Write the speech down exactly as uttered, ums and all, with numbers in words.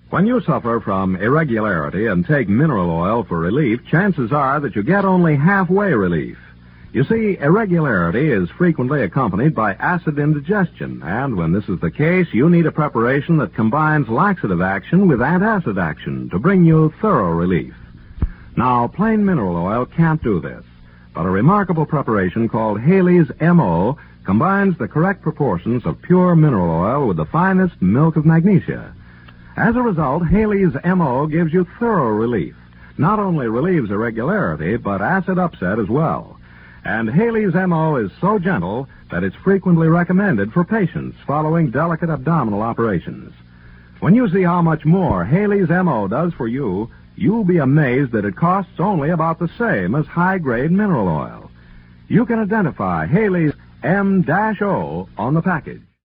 When you suffer from irregularity and take mineral oil for relief, chances are that you get only halfway relief. You see, irregularity is frequently accompanied by acid indigestion, and when this is the case, you need a preparation that combines laxative action with antacid action to bring you thorough relief. Now, plain mineral oil can't do this, but a remarkable preparation called Haley's M O combines the correct proportions of pure mineral oil with the finest milk of magnesia. As a result, Haley's M O gives you thorough relief. Not only relieves irregularity, but acid upset as well. And Haley's M O is so gentle that it's frequently recommended for patients following delicate abdominal operations. When you see how much more Haley's M O does for you, you'll be amazed that it costs only about the same as high-grade mineral oil. You can identify Haley's M O on the package.